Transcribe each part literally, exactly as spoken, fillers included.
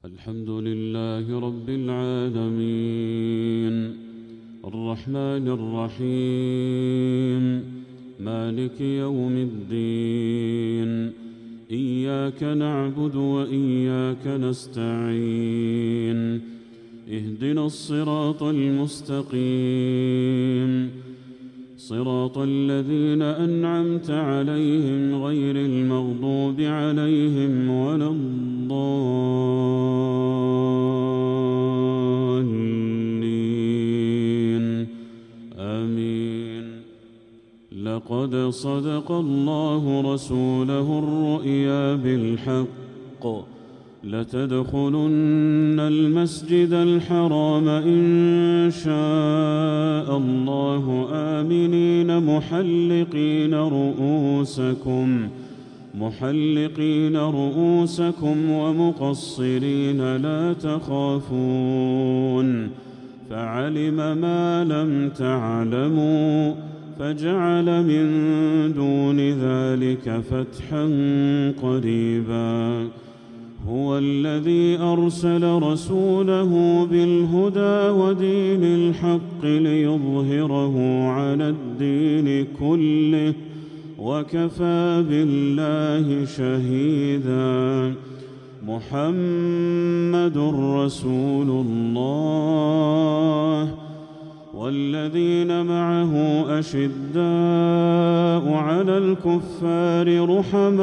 الحمد لله رب العالمين الرحمن الرحيم مالك يوم الدين إياك نعبد وإياك نستعين اهدنا الصراط المستقيم صراط الذين أنعمت عليهم غير المغضوب عليهم ولا الضالين آمين. لقد صدق الله رسوله الرؤيا بالحق لتدخلن المسجد الحرام إن شاء الله آمنين محلقين رؤوسكم محلقين رؤوسكم ومقصرين لا تخافون فعلم ما لم تعلموا فجعل من دون ذلك فتحا قريبا. هو الذي أرسل رسوله بالهدى ودين الحق ليظهره على الدين كله وكفى بالله شهيدا. محمد رسول الله والذين معه أشداء على الكفار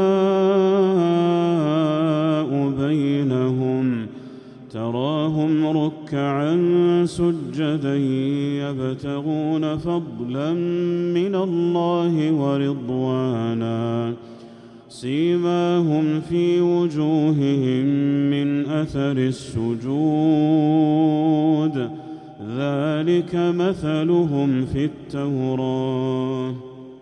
رحماء بينهم تراهم ركعا سجدا يبتغون فضلا من الله ورضوانا سيماهم في وجوههم من أثر السجود ذلك مثلهم في التوراة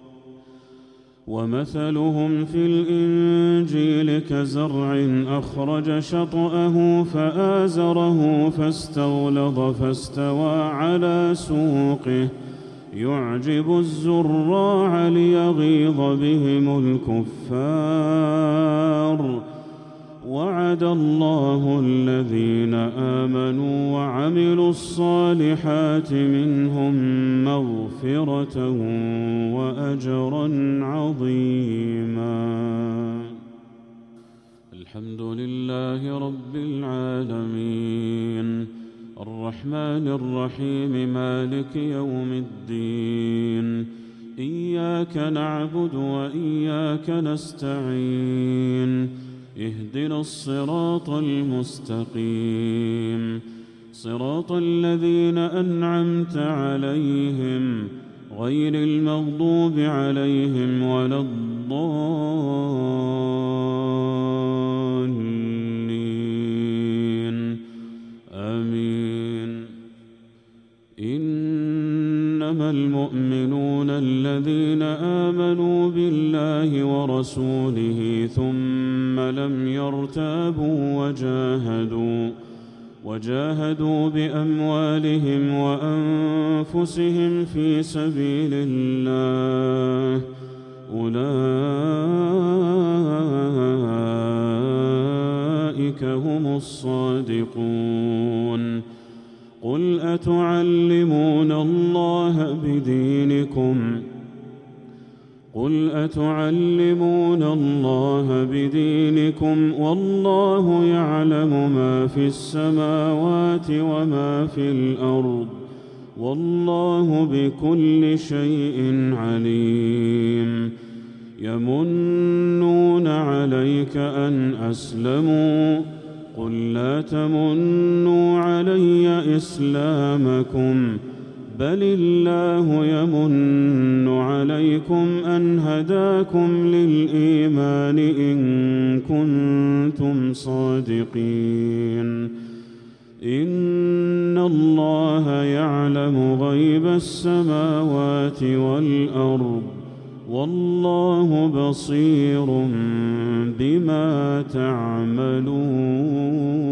ومثلهم في الإنجيل كزرع أخرج شطأه فآزره فاستغلظ فاستوى على سوقه يعجب الزراع ليغيظ بهم الكفار. وعد الله الذين آمنوا وعملوا الصالحات منهم مغفرة وأجرا عظيما. الحمد لله رب العالمين الرحمن الرحيم مالك يوم الدين إياك نعبد وإياك نستعين اهدنا الصراط المستقيم صراط الذين أنعمت عليهم غير المغضوب عليهم ولا الضالين آمين. إنما المؤمنون الذين آمنوا بالله ورسوله ثم لم يرتابوا وجاهدوا وجاهدوا بأموالهم وأنفسهم في سبيل الله أولئك هم الصادقون. قل أتعلمون الله بدينكم قل أتعلمون الله بدينكم والله يعلم ما في السماوات وما في الأرض والله بكل شيء عليم. يمنون عليك أن أسلموا قل لا تمنوا علي إسلامكم بل الله يمن عليكم أن هداكم للإيمان إن كنتم صادقين. إن الله يعلم غيب السماوات والأرض والله بصير بما تعملون.